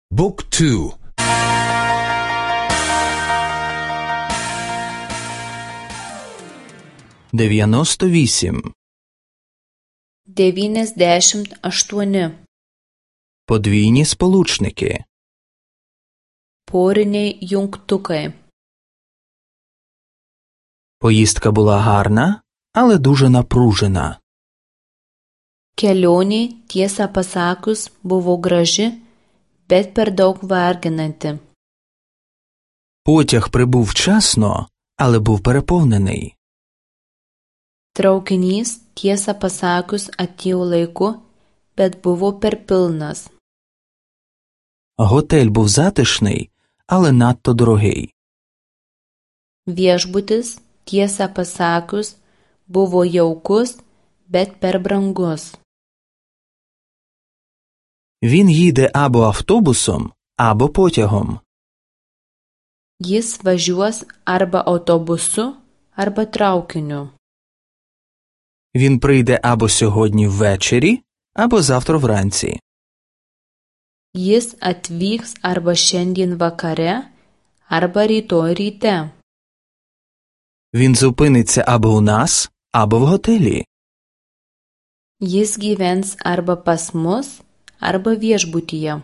บุ๊กทู 98. Подвійні сполучники. Poriniai jungtukai. Поїздка була гарна, але дуже напружена. Kelionė, tiesą pasakius, buvo graži, bet per daug varginanti. Потяг прибув вчасно, але був переповнений. Traukinys, tiesą pasakius, atėjo laiku, bet buvo per pilnas. Готель був затишний, але надто дорогий. Viešbutis, tiesą pasakius, buvo jaukus, bet per brangus. Він їде або автобусом, або потягом. Jis važiuos arba autobusu, arba traukiniu. Він прийде або сьогодні ввечері, або завтра вранці. Jis atvyks arba šiandien vakare, arba rytoj ryte. Він зупиниться або у нас, або в готелі. Jis gyvens arba pas mus, arba viešbutyje.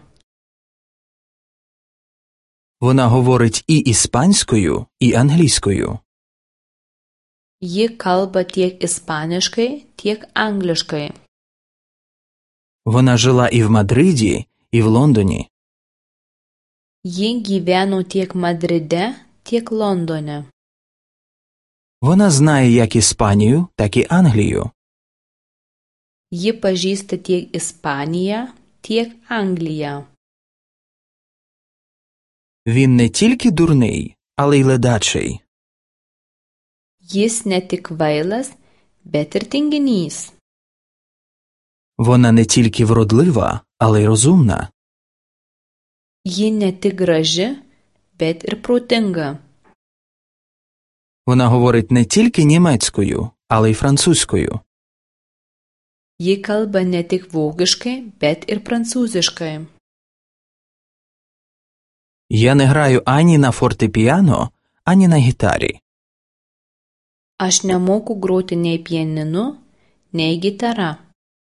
Вона говорить і іспанською, і англійською. Ji kalba tiek ispaniškai, tiek angliškai. Вона жила і в Мадриді, і в Лондоні. Ji gyveno tiek Madride, tiek Londone. Вона знає як Іспанію, так і Англію. Ji pažįsta tiek Ispaniją, tiek Angliją. Він не тільки дурний, але й ледачий. Jis ne tik kvailas, bet ir tinginys. Вона не тільки вродлива, але й розумна. Ji ne tik graži, bet ir protinga. Вона говорить не тільки німецькою, але й французькою. Ji kalba ne tik vokiškai, bet ir prancūziškai. Я не граю ані на фортепіано, ані на гітарі. Aš nemoku groti nei pianinu, nei gitara.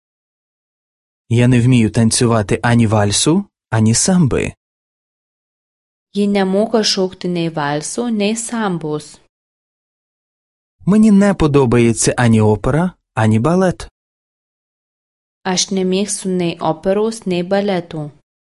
Я не вмію танцювати ані вальсу, ані самби. Ji nemoka šokti nei valso, nei sambos. Мені не подобається ані опера, ані балет. Aš nemėgstu nei operos, nei baletų.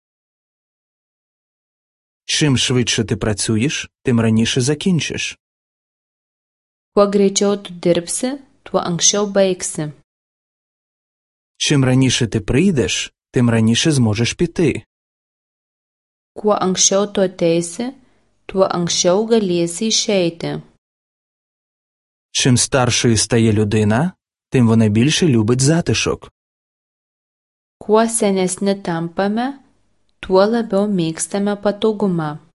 Чим швидше ти працюєш, тим раніше закінчиш. Kuo greičiau tu dirbsi, tuo anksčiau baigsi. Чим раніше ти прийдеш, тим раніше зможеш піти. Kuo anksčiau tu ateisi, tuo anksčiau galėsi išeiti. Чим старшою стає людина, тим вона більше любить затишок. Kuo senesni tampame, tuo labiau mėgstame patogumą.